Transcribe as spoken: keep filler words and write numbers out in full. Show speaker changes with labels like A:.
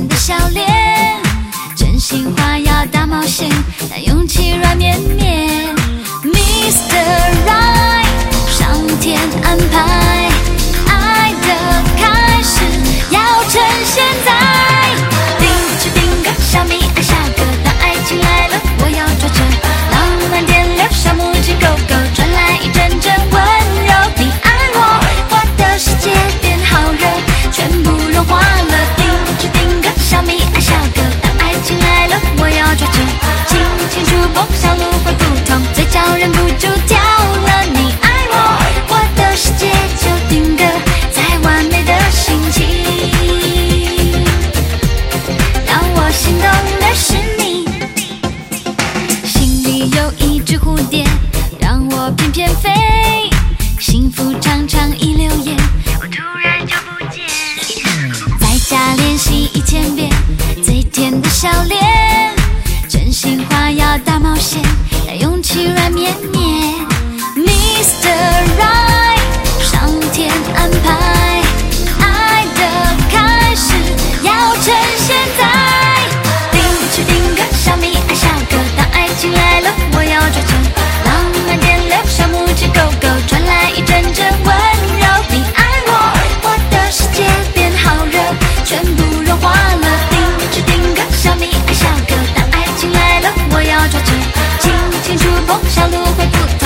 A: 甜的笑脸，真心话要大冒险，但勇气软绵绵。Mister Right， 上天安排，爱的开始要趁现在。定时定格，小米爱小哥，当爱情来了，我要抓着，浪漫电流，小拇指勾勾，传来一阵阵温柔。你爱我，我的世界变好热，全部融化了。定时定格，小米爱小哥，当爱情来了，我要抓着，轻轻触碰，小鹿会不痛，嘴角忍不住跳了。你爱我，我的世界就定格在完美的心情，让我心动的是你。心里有一只蝴蝶，让我翩翩飞，幸福常常一溜烟，我突然就不见。在家练习一千遍，最甜的笑脸，真心话要大冒险，但勇气软绵绵。Mister Right， 上天安排，爱的开始要趁现在。定时定格，小米爱小哥，当爱情来了，我要抓着，浪漫电流，小拇指勾勾，传来一阵阵温柔。你爱我，我的世界变好热，全部融化了。定时定格，小米爱小哥，当爱情来了，我要抓着，轻轻触碰，小鹿会不